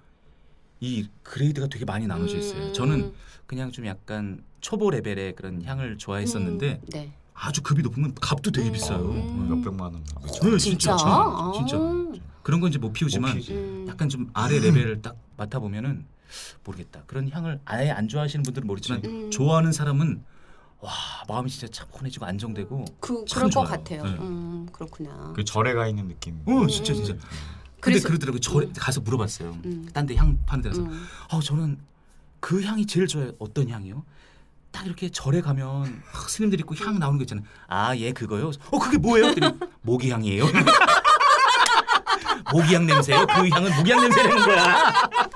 이 그레이드가 되게 많이 나눠져 있어요. 저는 그냥 좀 약간 초보 레벨의 그런 향을 좋아했었는데
네.
아주 급이 높은 건 값도 되게 비싸요.
몇백만 원.
네,
진짜?
진짜. 그런 건 이제 못 피우지만 약간 좀 아래 레벨을 딱 맡아보면은 모르겠다. 그런 향을 아예 안 좋아하시는 분들은 모르지만 좋아하는 사람은 와 마음이 진짜 차분해지고 안정되고
그럴
참
것
좋아요.
같아요.
네.
그렇구나.
그 절에 가 있는 느낌.
진짜. 근데
그래서-
그러더라고요. 저 가서 물어봤어요. 딴 데 향 파는 데 가서 저는 그 향이 제일 좋아요. 어떤 향이요? 딱 이렇게 절에 가면 스님들 있고 향 나오는 거 있잖아요. 얘 그거요? 그게 뭐예요? 그랬더니 모기향이에요. 모기향 냄새요? 그 향은 모기향 냄새라는 거야.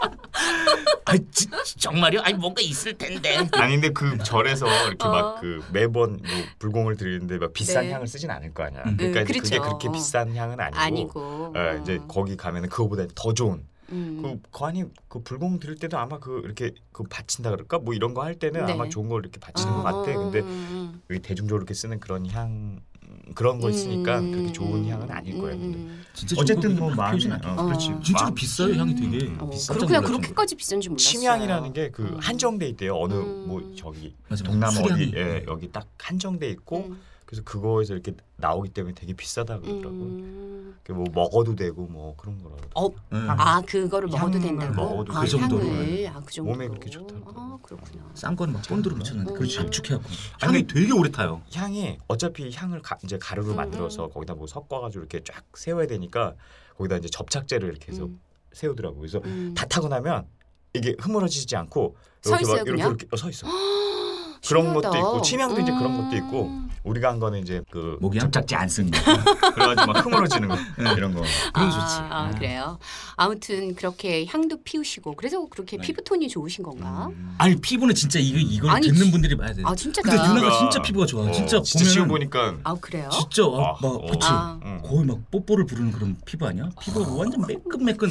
정말요? 뭔가 있을 텐데.
아니 근데 그 절에서 이렇게 막 그 매번 뭐 불공을 드리는데 막 비싼
네.
향을 쓰진 않을 거 아니야. 그러니까 이제
그렇죠.
그게 그렇게 비싼 향은 아니고, 이제 거기 가면은 그거보다 더 좋은. 그 아니 그 불공 드릴 때도 아마 그 이렇게 그 바친다 그럴까 뭐 이런 거 할 때는
네.
아마 좋은 걸 이렇게 바치는 것 같아. 근데 여기 대중적으로 이렇게 쓰는 그런 향 그런 걸 쓰니까 그렇게 좋은 향은 아닐 거예요.
진짜
어쨌든 뭐
마음이
마음이
그렇지. 진짜로 비싸요 향이 되게.
그렇구나. 그렇게까지 비싼지 몰랐어요.
침향이라는 게 그 한정돼 있대요. 어느 뭐 저기
맞아,
동남아
수량이.
어디 여기 딱 한정돼 있고 그래서 그거에서 이렇게 나오기 때문에 되게 비싸다 그러더라고요. 뭐 먹어도 되고 뭐 그런 거라고.
그거를 먹어도 된다고.
먹어도
그 정도로.
향을 그 정도.
몸에 그렇게 좋다고.
그렇구나.
싼 거는 막 본드로 묻혔는데 그렇지 압축해갖고
아니,
향이 되게 오래 타요.
향이 어차피 향을 이제 가루로 만들어서 거기다 뭐 섞어가지고 이렇게 쫙 세워야 되니까 거기다 이제 접착제를 이렇게 해서 세우더라고. 그래서 다 타고 나면 이게 흐물어지지 않고
서
이렇게
있어요,
막
그냥?
이렇게 서 있어. 그런
신기하다.
것도 있고 침향도 이제 그런 것도 있고 우리가 한 거는 이제 그
모기향?
접착제 안 쓴 거. 그래가지고 막 흐물어지는 거 이런 거.
그런 게 좋지.
그래요. 아무튼 그렇게 향도 피우시고 그래서 그렇게 피부톤이 좋으신 건가?
아니 피부는 진짜 이걸
아니,
듣는 분들이 봐야 돼.
진짜다.
근데 누나가 진짜 피부가 좋아. 진짜
진짜 지금
보면
보니까
그래요?
진짜 막 그치.
아.
거의 막 뽀뽀를 부르는 그런 피부 아니야? 피부가 완전 매끈매끈.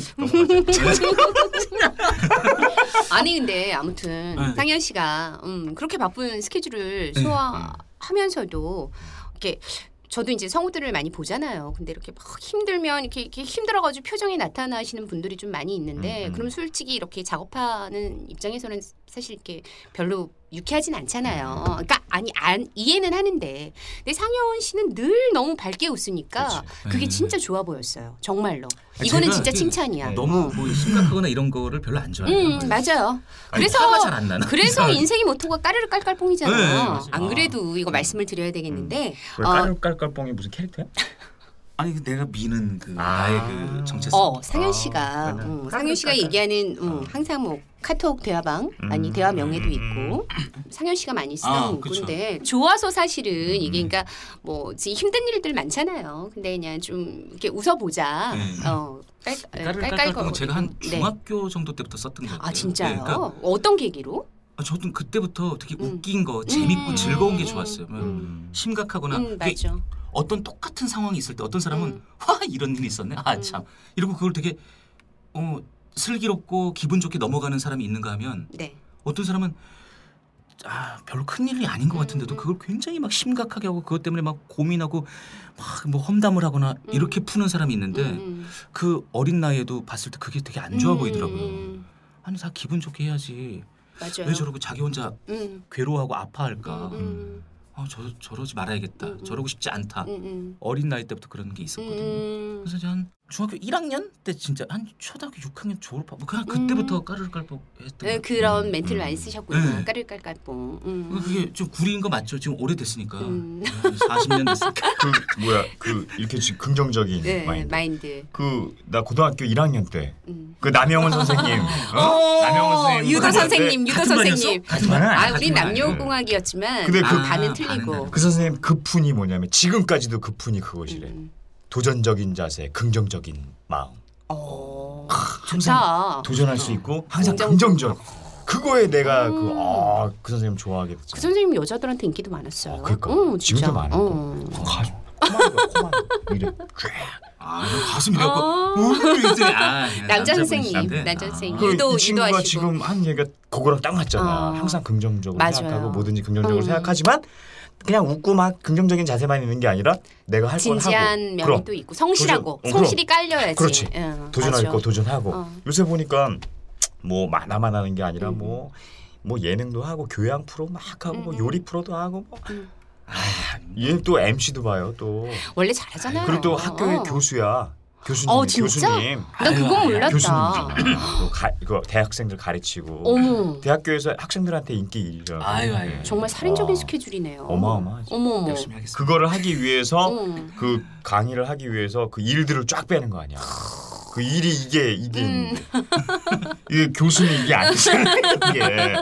아니 근데 아무튼 상현 씨가 그렇게 바쁜 스케줄을 소화하면서도 이렇게 저도 이제 성우들을 많이 보잖아요. 근데 이렇게 막 힘들면 이렇게 힘들어가지고 표정이 나타나시는 분들이 좀 많이 있는데 그럼 솔직히 이렇게 작업하는 입장에서는 사실 이렇게 별로 유쾌하진 않잖아요. 그러니까 이해는 하는데 근데 상현 씨는 늘 너무 밝게 웃으니까 그게 진짜 좋아 보였어요. 정말로. 이거는 진짜 칭찬이야.
너무 뭐 심각하거나 이런 거를 별로 안 좋아해요.
맞아요.
아니,
그래서
화가 잘 안 나나?
그래서 인생의 모토가 까르르 깔깔뽕이잖아.
네, 맞아요.
안 그래도 이거 말씀을 드려야 되겠는데
왜 깔깔깔뽕이 무슨 캐릭터야?
아니 내가 미는 그 나의 그 정체성.
상현 씨가 상현 씨가 얘기하는 항상 뭐 카톡 대화방 아니 대화 명예도 있고 상현 씨가 많이 쓰는 문구인데 좋아서 사실은 이게 그러니까 뭐 지금 힘든 일들 많잖아요. 근데 그냥 좀 이렇게 웃어보자.
깔깔깔깔 제가 한 중학교 정도 때부터 썼던 것 같아요.
진짜요?
네, 그러니까
어떤 계기로?
저도 그때부터 되게 웃긴 거, 재밌고 즐거운 게 좋았어요. 심각하거나
맞아.
어떤 똑같은 상황이 있을 때 어떤 사람은 와 이런 일이 있었네. 참 이러고 그걸 되게 슬기롭고 기분 좋게 넘어가는 사람이 있는가 하면 어떤 사람은 별로 큰 일이 아닌 것 같은데도 그걸 굉장히 막 심각하게 하고 그것 때문에 막 고민하고 막 뭐 험담을 하거나 이렇게 푸는 사람이 있는데 그 어린 나이에도 봤을 때 그게 되게 안 좋아 보이더라고요. 아니 다 기분 좋게 해야지.
맞아요.
왜 저러고 자기 혼자 괴로워하고 아파할까. 저러지 말아야겠다. 저러고 싶지 않다. 어린 나이 때부터 그런 게 있었거든요. 그래서 한 중학교 1학년 때 진짜 한 초등학교 6학년 졸업하고 그냥 그때부터 까르르깔뽕 했던
그런 멘트를 많이 쓰셨구나. 까르르깔깔뽕.
그게 좀 구리인 거 맞죠? 지금 오래됐으니까 40년 됐으니까.
이렇게 지금 긍정적인
마인드.
나 고등학교 1학년 때 그 남영훈 선생님, 남영훈 선생님,
유도 선생님. 우리
아니야.
남녀공학이었지만
근데
반은 틀리고.
그 선생님 그 푼이 뭐냐면 지금까지도 그 푼이 그것이래. 도전적인 자세, 긍정적인 마음.
좋다.
도전할 수 있고 항상 긍정적. 그거에 내가 그 선생님 좋아하게 됐죠.
그 선생님 여자들한테 인기도 많았어요.
그러니까 지금도 많아. 코만 이래
가슴이 되고
남자 선생님.
이 친구가 지금 한 얘기가 그거랑 딱 맞잖아. 항상 긍정적으로
맞아요.
생각하고 뭐든지 긍정적으로 생각하지만 그냥 웃고 막 긍정적인 자세만 있는 게 아니라 내가 할 걸 하고
진지한 면이 또 있고 성실하고 성실이 깔려야지.
그렇지. 도전할 거 도전하고 요새 보니까 뭐 만화만 하는 게 아니라 뭐 예능도 하고 교양 프로 막 하고 뭐 요리 프로도 하고 얘 또 MC도 봐요 또.
원래 잘하잖아요.
그리고 또 학교의 교수야. 교수님.
진짜?
교수님.
난 그건 몰랐다.
교수님. 그 대학생들 가르치고. 대학교에서 학생들한테 인기 1위라고.
정말 살인적인 스케줄이네요.
어마어마하지.
어머.
열심히 하겠습니다.
그거를 하기 위해서 그 강의를 하기 위해서 그 일들을 쫙 빼는 거 아니야. 그 일이 이게 이게 교수는 이게 아니잖아. 이게.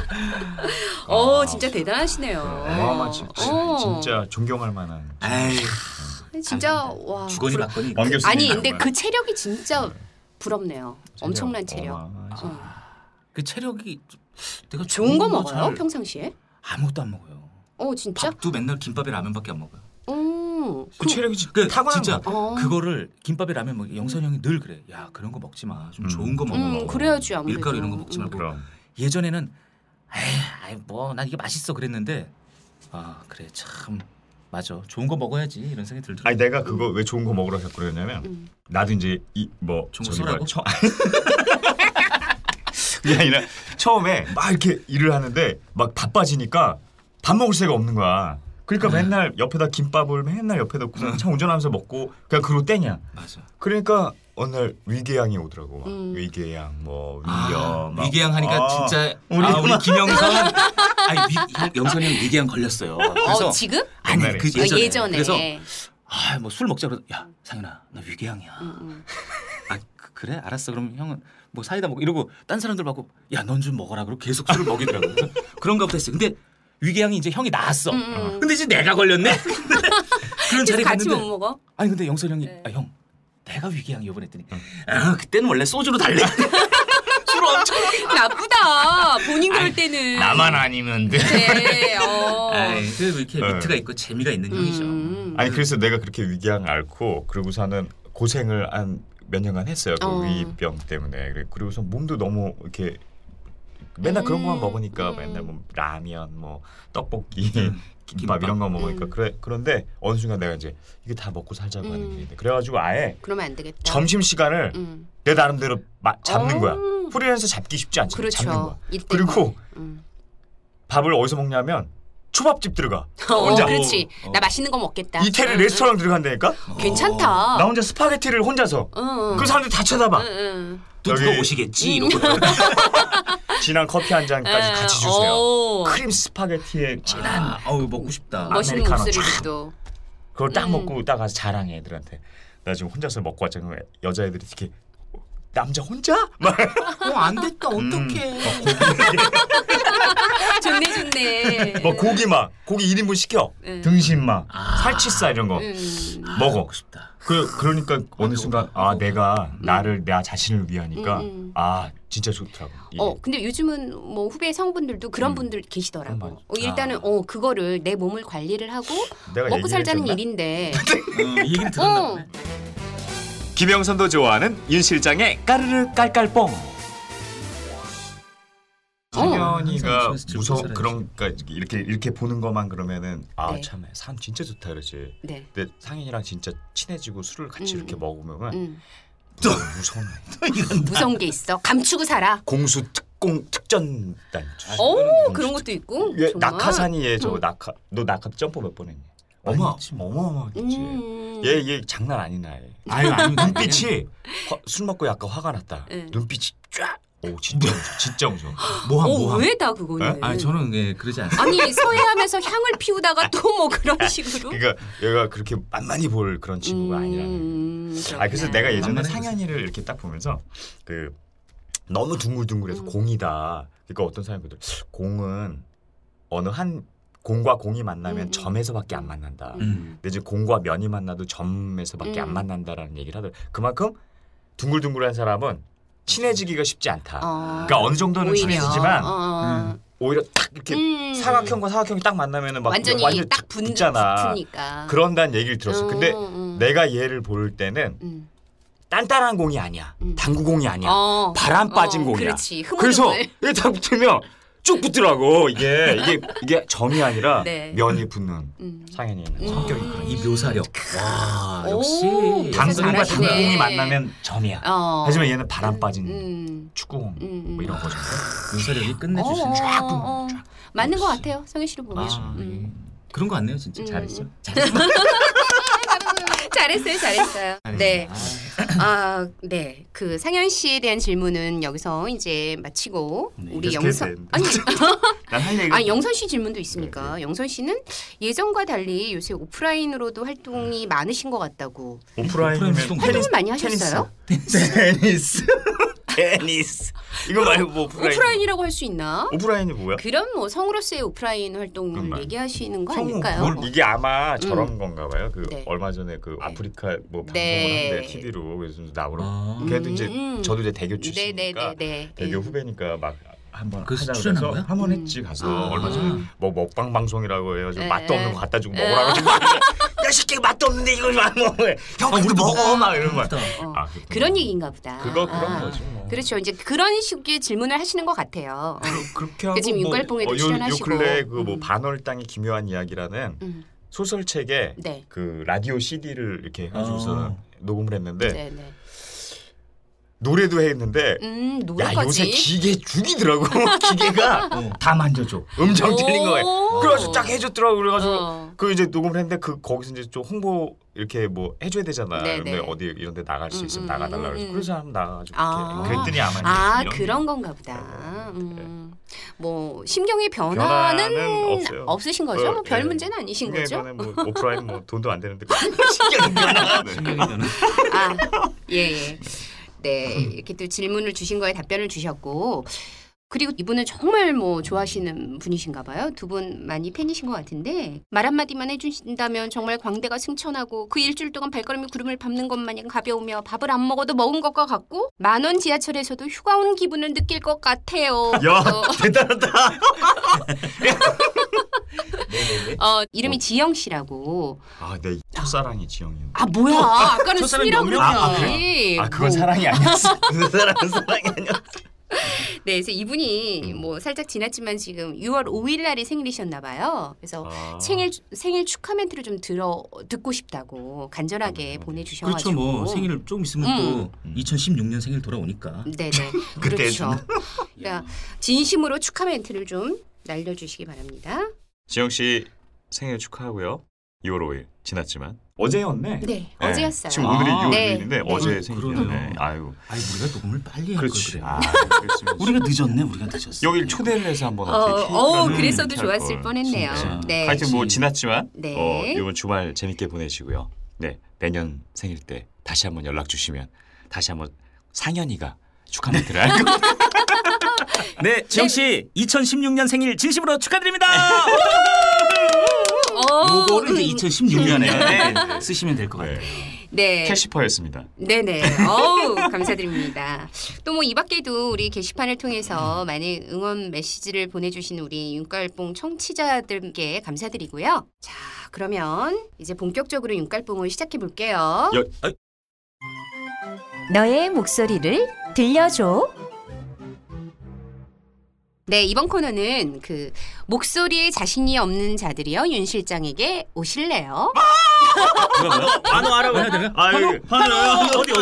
진짜 대단하시네요.
어마어마하지. 진짜 존경할 만한.
진짜 와.
주거니 받거니.
아니 근데 그 체력이 진짜 부럽네요. 엄청난 체력.
그 체력이 내가
좋은 거 먹어요 평상시에?
아무것도 안 먹어요.
진짜?
밥도 맨날 김밥에 라면밖에 안 먹어요.
그 체력이
타고난 진짜 그거를 김밥에 라면 먹. 영선이 형이 늘 그래. 야 그런 거 먹지 마. 좀 좋은 거 먹어.
그래야지 아무래도.
밀가루 이런 거 먹지 말고. 예전에는 난 이게 맛있어 그랬는데 그래 참 맞아. 좋은 거 먹어야지 이런 생각이 들더라고.
아니 내가 그거 왜 좋은 거 먹으러 자꾸 그러냐면 나도 이제 이뭐
좋은 거 쏘라고?
그게 아니라 처음에 막 이렇게 일을 하는데 막 바빠지니까 밥 먹을 새가 없는 거야. 그러니까 맨날 옆에다 김밥을 맨날 옆에 놓고 차 운전하면서 먹고 그냥 그러고 땡이야.
맞아.
그러니까 어느 날 위궤양이 오더라고. 막 위궤양 뭐 위염. 막.
위궤양 하니까 진짜 우리 김영선 영선이 형 위궤양 걸렸어요. 그래서
지금?
아니
옛날에.
그 예전에.
예전에.
그래서 뭐 술 먹자 그래서 야 상윤아 나 위궤양이야. 그래 알았어 그럼 형은 뭐 사이다 먹고 이러고 딴 사람들 받고 야 넌 좀 먹어라 그러고 계속 술을 먹이더라고. 그래서 그런가 보다 했어요. 근데 위궤양이 이제 형이 나았어. 근데 이제 내가 걸렸네. 그런 자리
같이
갔는데
못 먹어?
아니 근데 영선 형이 형 내가 위궤양이 요번에 했더니 그때는 원래 소주로 달래. 술 엄청
나쁘다. 본인 그럴 때는.
나만 아니면 돼.
네.
그래도 이렇게 위트가 있고 재미가 있는 형이죠.
아니 그래서 내가 그렇게 위궤양 앓고 그러고서는 고생을 한 몇 년간 했어요. 그 위병 때문에. 그리고서 몸도 너무 이렇게 맨날 그런 것만 먹으니까 맨날 뭐 라면, 뭐 떡볶이, 김밥 이런 거 먹으니까 그런데 어느 순간 내가 이제 이게 다 먹고 살자고 하는 길인데 그래가지고 아예
그러면 안 되겠다.
점심 시간을 내 나름대로 잡는 거야. 프리랜서 잡기 쉽지 않지.
그렇죠.
잡는 거야.
이때는.
그리고 밥을 어디서 먹냐면 초밥집 들어가. 혼자.
그렇지. 나 맛있는 거 먹겠다.
이태리 레스토랑 들어간다니까.
괜찮다.
나 혼자 스파게티를 혼자서. 그 사람들 다 쳐다봐.
또 누가 오시겠지 이러고.
진한 커피 한 잔까지 같이 주세요. 크림 스파게티에 진한.
먹고 싶다.
멋있는
아메리카노
목소리를
쫙.
또.
그걸 딱 먹고 딱 가서 자랑해 애들한테. 나 지금 혼자서 먹고 왔잖아. 여자애들이 이렇게 남자 혼자? 막
안 됐다 어떡해.
좋네.
뭐 고기 1인분 시켜. 등심 막 살치살 이런 거 먹어.
먹고 싶다.
그러니까 어느 순간 내가 나 자신을 위하니까 진짜 좋더라고.
근데 요즘은 뭐 후배 성분들도 그런 분들 계시더라고. 일단은 그거를 내 몸을 관리를 하고
내가
먹고 살자는
얘기를
일인데.
이 얘기를 들었나 보네.
김영선도 좋아하는 윤 실장의 까르르 깔깔뽕. 상현이가 무서워 그러니까 이렇게 보는 것만 그러면은 참 산 진짜 좋다 그러지.
네.
근데 상현이랑 진짜 친해지고 술을 같이 이렇게 먹으면 또 무서운
무서운 게 있어. 감추고 살아.
공수 특전단.
그런 것도 있고.
얘
정말?
낙하산이 얘 저거 너 낙하 점프 몇 번 했니? 어마어마하겠지. 얘 장난 아닌 아이.
아니
눈빛이 술 먹고 약간 화가 났다. 눈빛이 쫙. 진짜 무서워.
모함.
왜 다 그거는?
아니 저는 그러지 않아요.
아니 서해하면서 향을 피우다가 또 뭐 그런 식으로.
그러니까 얘가 그렇게 만만히 볼 그런 친구가 아니라는. 그래서 내가 예전에 상현이를 이렇게 딱 보면서 너무 둥글둥글해서 공이다. 그러니까 어떤 사람들 공은 어느 한 공과 공이 만나면 점에서밖에 안 만난다. 근데 이제 공과 면이 만나도 점에서밖에 안 만난다라는 얘기를 하더라고요. 그만큼 둥글둥글한 사람은 친해지기가 쉽지 않다. 그러니까 어느 정도는 친해지지만 오히려 딱 이렇게 사각형과 사각형이 딱 만나면은 막
완전히 딱
붙잖아.
붙으니까.
그런다는 얘기를 들었어. 근데 내가 얘를 볼 때는 단단한 공이 아니야. 당구공이 아니야. 바람 빠진 공이야.
그렇지.
그래서 이게 딱 붙으면 쭉 붙더라고. 이게 점이 아니라 면이 붙는 상현이는 성격이 그런.
이 묘사력. 와 역시
당구공과
잘하시네.
당구공이 만나면 점이야. 하지만 얘는 바람 빠진 축구공 뭐 이런 거죠.
묘사력이 끝내주시는.
맞는 것 같아요. 성현 씨를 보면.
그런 거 같네요 진짜. 잘했어.
잘했어요. 네. 네. 그 상현 씨에 대한 질문은 여기서 이제 마치고 우리 영선 영선 씨 질문도 있으니까 영선 씨는 예전과 달리 요새 오프라인으로도 활동이 많으신 것 같다고.
오프라인이면
활동을 많이 하셨어요?
테니스. 이거 말고 뭐
오프라인이라고 할 수 있나?
오프라인이 뭐야?
그럼 뭐 성으로서의 오프라인 활동을 얘기하시는 거 아닐까요?
이게 아마 저런 건가 봐요.
네.
얼마 전에 아프리카 뭐 방송을 하는데 TV로 그래서 나오러. 걔도 이제 저도 이제 대교 출신이니까 대교 후배니까 막 한번 하자 그래서 한번 했지 가서 얼마 전에 뭐 먹방 방송이라고 해가지고 맛도 없는 거 갖다 주고 먹으라고 야 새끼 맛도 없는데 이걸 막 먹어 형 우리 먹어 막 이런 거
그런 얘기인가 보다.
그런 거지 뭐.
그렇죠. 이제 그런 식의 질문을 하시는 것 같아요.
그렇게 하고
지금 윤갈봉에도 출연하시고.
요 근래 그 뭐 반월당의 기묘한 이야기라는 소설책에
네.
그 라디오 CD를 이렇게 해가지고서 녹음을 했는데
네네.
노래도 했는데 야
노래까지?
요새 기계 죽이더라고. 기계가
다 만져줘.
음정 틀린 거예요. 그래가지고 딱 해줬더라고. 그래가지고
어.
그 이제 녹음을 했는데 그 거기서 이제 좀 홍보 이렇게 뭐 해줘야 되잖아.
네네.
근데 어디 이런데 나갈 수 있으면 나가달라 그래서 그래서 한번 나가가지고
아.
이렇게 그랬더니 아마 이제 이런
그런 건가 보다. 뭐 심경의 변화는
변화는
없으신 거죠? 뭐 별
네.
문제는 아니신
그게
거죠?
이번에 뭐 오프라인 뭐 돈도 안 되는데 신경이 변화.
신경이 변화.
예. 네, 이렇게 또 질문을 주신 거에 답변을 주셨고, 그리고 이분은 정말 뭐 좋아하시는 분이신가 봐요. 두 분 많이 팬이신 것 같은데 말 한마디만 해주신다면 정말 광대가 승천하고 그 일주일 동안 발걸음이 구름을 밟는 것 마냥 가벼우며 밥을 안 먹어도 먹은 것과 같고 10,000원 지하철에서도 휴가 온 기분을 느낄 것 같아요.
야 대단하다.
이름이 지영 씨라고.
내 첫사랑이 지영이요.
뭐야? 아까는
첫사랑이
수미라고
몇 명이야?
그랬지.
그건 사랑이 아니었어. 그 사랑은 사랑이 아니었어.
네, 그래서 이분이 뭐 살짝 지났지만 지금 6월 5일 날이 생일이셨나 봐요. 그래서 생일 축하 멘트를 좀 듣고 싶다고 간절하게 보내주셔가지고.
그렇죠. 뭐 생일을 조금 있으면 또 2016년 생일 돌아오니까.
네네.
그때
그렇죠. 그러니까 진심으로 축하 멘트를 좀 날려주시기 바랍니다.
지영 씨 생일 축하하고요. 6월 5일 지났지만 어제였네.
네, 어제였어요.
지금 오늘이 6월
네.
5일인데
네.
어제 생일이네.
그러네요.
아유.
우리가 녹음을 빨리 할 걸
그렇지.
그래.
그랬으면
우리가 늦었네. 우리가 늦었어.
여기 초대를 해서 한번 어떻게
그랬어도
할 걸.
좋았을 뻔했네요.
진짜.
네.
하여튼 뭐 지났지만
네.
이번 주말 재밌게 보내시고요. 네, 내년 생일 때 다시 한번 연락 주시면 다시 한번 상현이가 축하 멘트를 할 거.
네, 지영 씨 2016년 생일 진심으로 축하드립니다.
요거를 이제 2016년에 쓰시면 될 것 같아요.
네.
캐시퍼였습니다.
네네. 감사드립니다. 또 뭐 이 밖에도 우리 게시판을 통해서 많은 응원 메시지를 보내주신 우리 윤깔뽕 청취자들께 감사드리고요. 자, 그러면 이제 본격적으로 윤깔뽕을 시작해 볼게요.
너의 목소리를 들려줘.
네, 이번 코너는 그 목소리에 자신이 없는 자들이요 윤 실장에게 오실래요?
뭐야?
한우 하라고. 한우 어디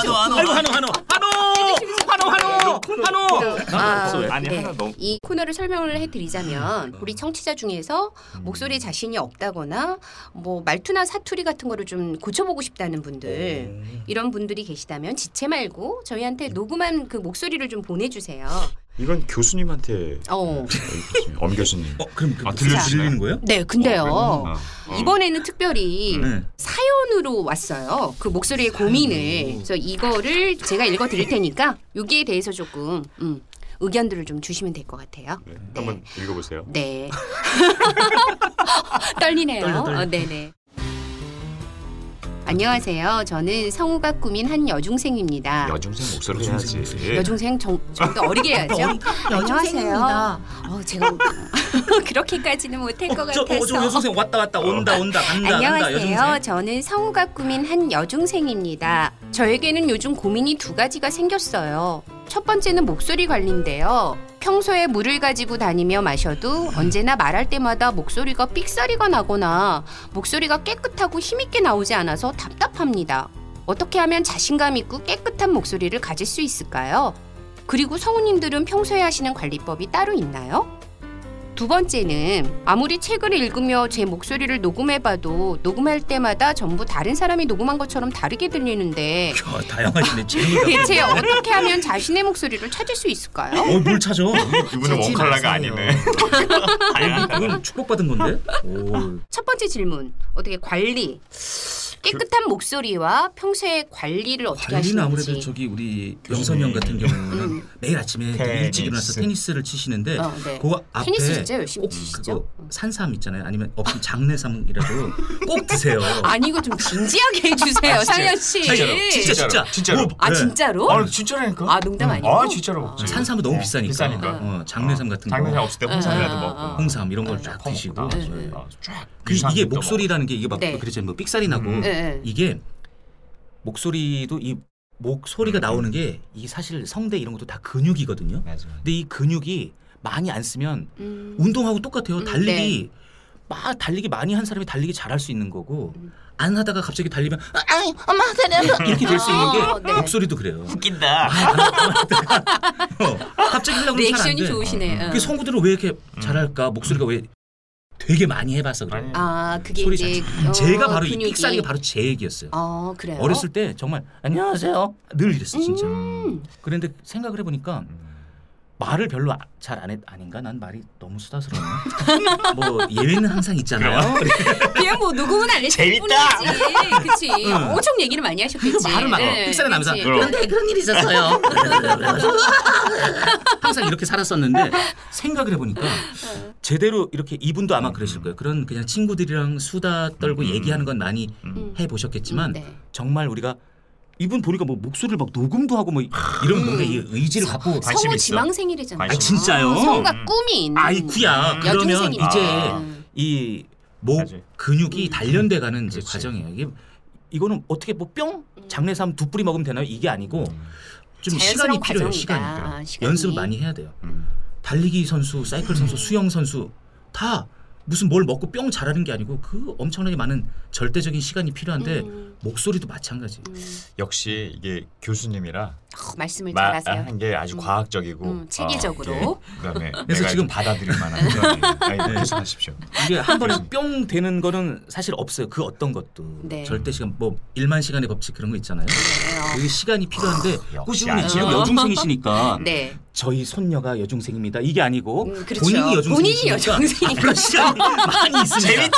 한우.
아니, 하나 너무-
이 코너를 설명을 해드리자면 우리 청취자 중에서 목소리에 자신이 없다거나 뭐 말투나 사투리 같은 거를 좀 고쳐보고 싶다는 분들 이런 분들이 계시다면 지체 말고 저희한테 녹음한 그 목소리를 좀 보내주세요.
이건 교수님한테 엄 교수님.
그럼
들려주시는
거예요?
네, 근데요. 이번에는 특별히
네.
사연으로 왔어요. 그 목소리의 고민을. 그래서 이거를 제가 읽어드릴 테니까 여기에 대해서 조금 의견들을 좀 주시면 될 것 같아요.
네, 한번 읽어보세요.
네. 떨리네요.
떨려.
네네. 안녕하세요. 저는 성우가 꾸민 한 여중생입니다.
여중생 목소리로 해야지.
여중생 좀 더 어리게 해야죠. 안녕하세요. 제가 그렇게까지는 못할 것
저
같아서.
여선생 왔다 온다 간다
안녕하세요.
여선생.
저는 성우가 꾸민 한 여중생입니다. 저에게는 요즘 고민이 2가지가 생겼어요. 첫 번째는 목소리 관리인데요. 평소에 물을 가지고 다니며 마셔도 언제나 말할 때마다 목소리가 삑사리가 나거나 목소리가 깨끗하고 힘있게 나오지 않아서 답답합니다. 어떻게 하면 자신감 있고 깨끗한 목소리를 가질 수 있을까요? 그리고 성우님들은 평소에 하시는 관리법이 따로 있나요? 두 번째는 아무리 책을 읽으며 제 목소리를 녹음해봐도 녹음할 때마다 전부 다른 사람이 녹음한 것처럼 다르게 들리는데
다양하시네. 재미가.
대체 어떻게 하면 자신의 목소리를 찾을 수 있을까요?
뭘 찾아?
이분은
찾지
원칼라가
마세요.
아니네.
그건 축복받은 건데.
첫 번째 질문, 어떻게 관리? 깨끗한 목소리와 평소에 관리를 어떻게
관리는
하시는지.
아무래도 저기 우리 영선이 형 같은 경우는 매일 아침에
테니스.
일찍 일어나서 테니스를 치시는데
네.
그 앞에
테니스 진짜 열심히
꼭
치시죠?
그거 산삼 있잖아요. 아니면 없으면 장내삼이라도 꼭 드세요.
아니 이거 좀 진지하게 해주세요, 상현 씨.
진짜로.
아
네.
진짜로?
진짜라니까.
농담 아니고?
진짜로.
산삼은 너무 비싸니까.
비싸니까.
장내삼 같은 거.
장면이 없을 때 홍삼이라도 먹고.
홍삼 이런 걸 쫙 드시고.
쫙.
이게 목소리라는 게 이게 막
네.
그랬잖아요. 뭐 삑사리 나고
네.
이게 목소리도 이 목소리가 나오는 게 이 사실 성대 이런 것도 다 근육이거든요.
맞아.
근데 이 근육이 많이 안 쓰면 운동하고 똑같아요. 달리기 막 달리기 많이 한 사람이 달리기 잘할 수 있는 거고 안 하다가 갑자기 달리면
아이 엄마 다리
이렇게 될 수 있는 게
네.
목소리도 그래요.
웃긴다.
갑자기 하려고 그러면 잘 안
리액션이
돼.
좋으시네.
그 성우들은 왜 이렇게 잘할까? 목소리가 왜 되게 많이 해봐서 그래요.
그게
소리
이제
제가 바로 이
근육이.
삑사리가 바로 제 얘기였어요.
그래요?
어렸을 때 정말 안녕하세요 늘 이랬어 진짜. 그런데 생각을 해보니까 말을 별로 잘 안 해. 아닌가? 난 말이 너무 수다스러워. 뭐 예외는 항상 있잖아요.
그냥 뭐 녹음은 안 했을
재밌다.
뿐이지. 그치. 엄청 얘기를 많이 하셨겠지.
말을 막
네,
삑사리 나면서
그치.
그런데 그런 일이 있었어요. 항상 이렇게 살았었는데 생각을 해보니까 제대로 이렇게 이분도 아마 그러실 거예요. 그런 그냥 친구들이랑 수다 떨고 얘기하는 건 많이 해보셨겠지만
네.
정말 우리가 이분 보니까 뭐 목소리를 막 녹음도 하고 뭐 이런 뭔가 이 의지를 갖고
관심
성우
있어?
지망생이래잖아요.
아,
진짜요?
성우가 꿈이 있는.
아이쿠야. 그러면
여중생이니까.
이제 이 목
맞아요.
근육이 단련돼 가는 이제
그렇지.
과정이에요. 이거는 어떻게 뭐 뿅 장내에서 한 2뿌리 먹으면 되나요? 이게 아니고 좀
자연스러운
시간이 필요해요.
과정이다.
시간이. 연습을 많이 해야 돼요. 달리기 선수, 사이클 선수, 수영 선수 다 무슨 뭘 먹고 뿅 잘하는 게 아니고 그 엄청나게 많은 절대적인 시간이 필요한데 목소리도 마찬가지.
역시 이게 교수님이라
말씀을 잘하세요.
한 게 아주 과학적이고
체계적으로.
그다음에
그래서
내가
지금
받아들일 만한 그런 계속하십시오.
이게 한 번에 뿅 되는 거는 사실 없어요. 그 어떤 것도
네.
절대 시간 뭐 1만 시간의 법칙 그런 거 있잖아요. 그 시간이 필요한데
역시
꾸준히
아니죠.
지금 여중생이시니까
네.
저희 손녀가 여중생입니다. 이게 아니고
그렇죠.
본인이 여중생이니까
여중생이니까.
시간이 많이 있습니다.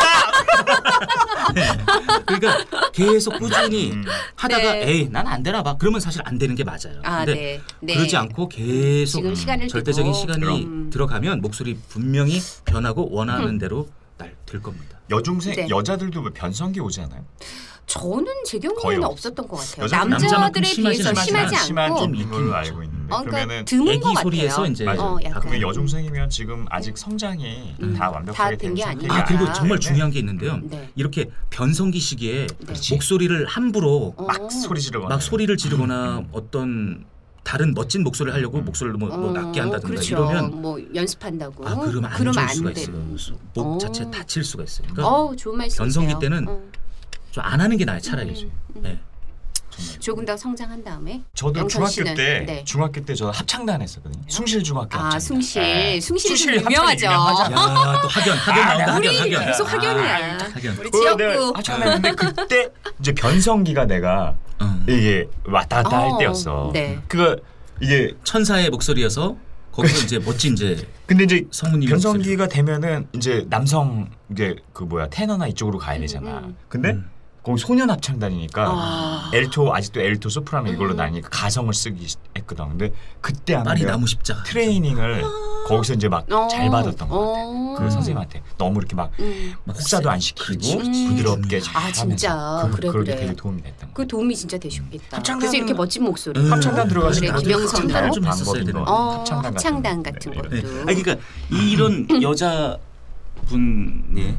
네. 그러니까 계속 꾸준히 하다가
네.
에이 난 안 되나 봐. 그러면 사실 안 되는 게 맞아요. 근데
네. 네.
그러지 않고 계속
지금 시간을
절대적인
두고.
시간이 들어가면 목소리 분명히 변하고 원하는 대로 될 겁니다.
여중생
네.
여자들도 뭐 변성기 오지 않아요?
저는 제
거의
경우에는
없-
없었던 것 같아요.
여자들은
남자들에
남자만큼
비해서 심하지
심한
않고.
좀 있는 걸로 알고 있는데
그러니까
그러면은
드문 것
애기
같아요.
소리에서 이제
맞아요.
약간.
그러면 여중생이면 지금 아직 성장이 다 완벽하게
다된게
된
아니에요.
상태가
그리고
아,
정말
때문에
중요한 게 있는데요.
네.
이렇게 변성기 시기에
그렇지.
목소리를 함부로
막 소리 지르거나
막 소리를 지르거나 어떤 다른 멋진 목소리를 하려고 목소리를 뭐 낮게 한다든가
그렇죠.
이러면
뭐 연습한다고.
그러면 안 좋을 수가
돼요.
있어요. 목 자체 다칠 수가 있어요. 그러니까
좋은 말씀이세요.
변성기 때는 좀 안 하는 게 나아요. 차라리. 네.
조금 더 성장한 다음에.
저도
영선
중학교
씨는?
때
네.
중학교 때 저 합창단 했었거든요. 숭실 중학교 합창단.
숭실.
네.
숭실이 좀
합창이
유명하죠.
유명하잖아.
야, 또 학연 나온다.
우리
학연.
계속 학연이야.
학연.
우리
내가
지역구.
합창단 했는데 그때 이제 변성기가 내가 이게 왔다 갔다 할 때였어.
네.
그거 이게
천사의 목소리여서 거기서 이제 멋진 이제
근데 이제
성우님
변성기가 되면은 이제 남성 이게 그 뭐야 테너나 이쪽으로 가야 되잖아. 근데 거기 소년 합창단이니까 엘토 아직도 엘토 소프라노 이걸로 다니니까 가성을 쓰기 했거든. 근데 그때 아마
빨리
내가
나무 십자가.
트레이닝을 거기서 이제 막 잘 받았던 것 같아. 그
어.
선생님한테 너무 이렇게 막 혹사도 안 시키고 부드럽게 잘 하면서
진짜. 그래,
그게
그래.
되게 도움이 됐던 거.
그 도움이 진짜 되셨겠다.
합창단-
그래서 이렇게 멋진 목소리.
합창단 들어가서
그래,
나도
김영선
합창단을 좀
방법인
했었어야 되는데.
거. 합창단
합창단 같은
거.
것도.
네. 아니 그러니까 이런 여자분이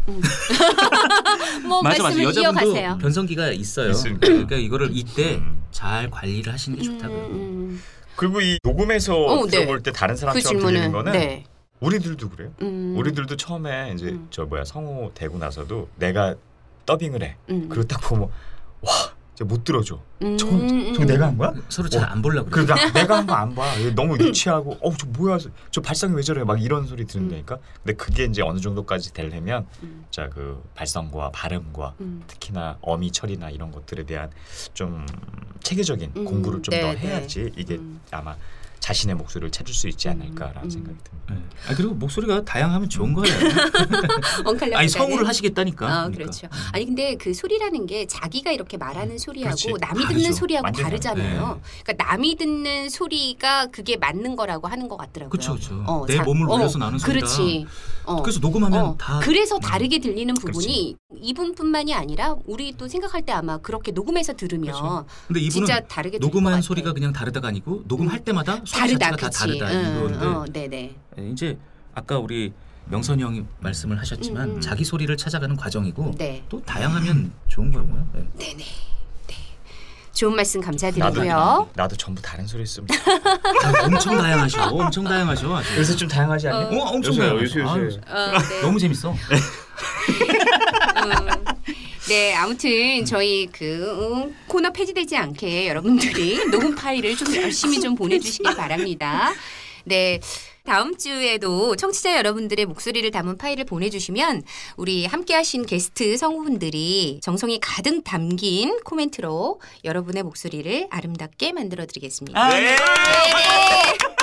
뭐
맞아
말씀을
여자분도
이어가세요.
변성기가 있어요.
있으니까.
그러니까 이거를 이때 잘 관리를 하시는 게 좋다고요.
그리고 이 녹음에서
네.
들어볼 때 다른
그
사람처럼 들리는
질문은
거는
네.
우리들도 그래요. 우리들도 처음에 이제 저 뭐야 성우 되고 나서도 내가 더빙을 해. 그리고 딱 보면 와, 진짜 못 들어줘. 저 내가 한 거야?
서로 잘 안 보려고 그래요.
그러니까 내가 한 거 안 봐. 너무 유치하고 저 뭐야? 저 발성이 왜 저래? 막 이런 소리 들은다니까. 근데 그게 이제 어느 정도까지 되려면 자 그 발성과 발음과 특히나 어미 처리나 이런 것들에 대한 좀 체계적인 공부를 좀 더
네,
해야지 이게 아마 자신의 목소리를 찾을 수 있지 않을까라는 생각이 듭니다.
네. 그리고 목소리가 다양하면 좋은 거예요. 아니 성우를 하시겠다니까. 그러니까.
그렇죠. 아니 근데 그 소리라는 게 자기가 이렇게 말하는 소리하고
그렇지.
남이
다르죠.
듣는 소리하고
완전히
다르잖아요. 그러니까 남이 듣는 소리가 그게 맞는 거라고 하는 것 같더라고요.
그렇죠. 내 몸을 올려서 나는 소리라.
그렇지.
그래서 녹음하면 다.
그래서 다르게 들리는 부분이 이분뿐만이 아니라 우리도 생각할 때 아마 그렇게 녹음해서 들으면
그렇죠. 근데 이분은
진짜 다르게 들릴 것
녹음한
같아.
소리가 그냥 다르다가 아니고 녹음할 때마다 소리
다르다,
자체가 다
그치.
다르다 이건데
네네.
이제 아까 우리 명선이 형이 말씀을 하셨지만 자기 소리를 찾아가는 과정이고
네.
또 다양하면 좋은 거고요. 네.
네네. 네. 좋은 말씀 감사드리고요.
나도 전부 다른 소리 쓰면
엄청 다양하셔. 엄청 다양하셔. 아주.
요새 좀 다양하지 않니?
엄청 다양하셔. 아유,
네.
너무 재밌어.
네, 아무튼 저희 코너 폐지되지 않게 여러분들이 녹음 파일을 좀 열심히 좀 보내주시길 바랍니다. 네. 다음 주에도 청취자 여러분들의 목소리를 담은 파일을 보내주시면 우리 함께하신 게스트 성우분들이 정성이 가득 담긴 코멘트로 여러분의 목소리를 아름답게 만들어드리겠습니다.
네.
네.